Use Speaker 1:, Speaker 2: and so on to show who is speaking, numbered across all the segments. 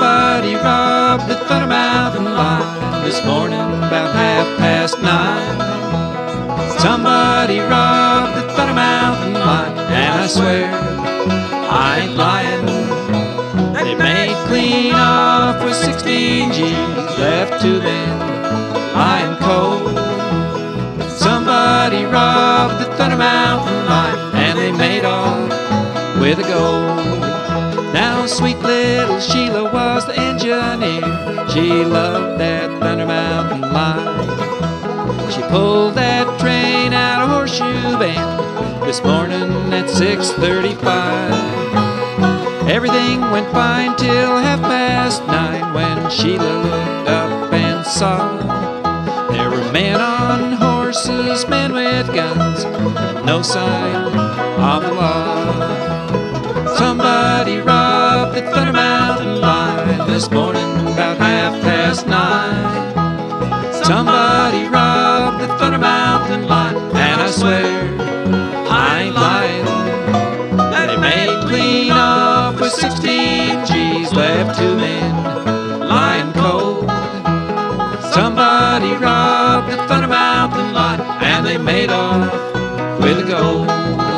Speaker 1: Somebody robbed the Thunder Mountain line this morning about 9:30. Somebody robbed the Thunder Mountain line, and I swear I ain't lying. They made clean off with 16 G's left to them lying cold. Somebody robbed the Thunder Mountain line, and they made off with the gold. Now sweet little Sheila was the engineer. She loved that Thunder Mountain line. She pulled that train out of Horseshoe Bend this morning at 6:35. Everything went fine till 9:30 when Sheila looked up and saw there were men on horses, men with guns, no sign of the law. Somebody robbed the Thunder Mountain line this morning about 9:30. Somebody robbed the Thunder Mountain line, and I swear I ain't lying. They made clean off with 16 G's left to men lying cold. Somebody robbed the Thunder Mountain line, and they made off with the gold.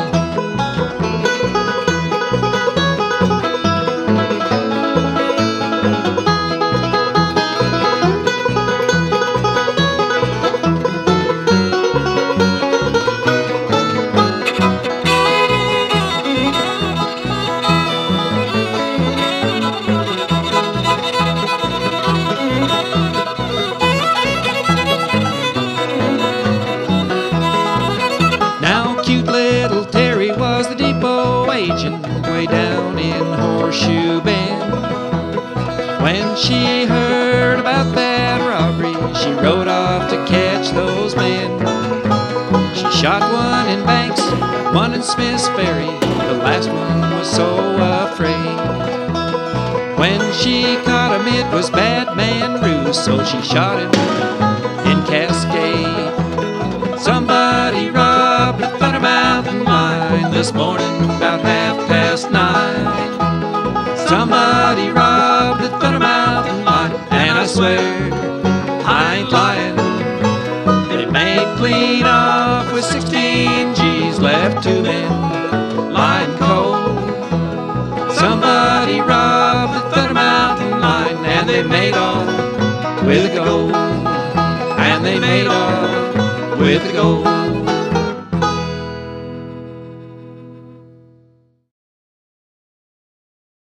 Speaker 1: Cute little Terry was the depot agent way down in Horseshoe Bend. When she heard about that robbery, she rode off to catch those men. She shot one in Banks, one in Smith's Ferry. The last one was so afraid. When she caught him, it was Bad Man Bruce, so she shot him in Cascade. Somebody robbed the Thunder Mountain line this morning about 9:30. Somebody robbed the Thunder Mountain line, and I swear I ain't lying. They made clean off with 16 G's left to them lying cold. Somebody robbed the Thunder Mountain line, and they made off with the gold. And they made off with the gold.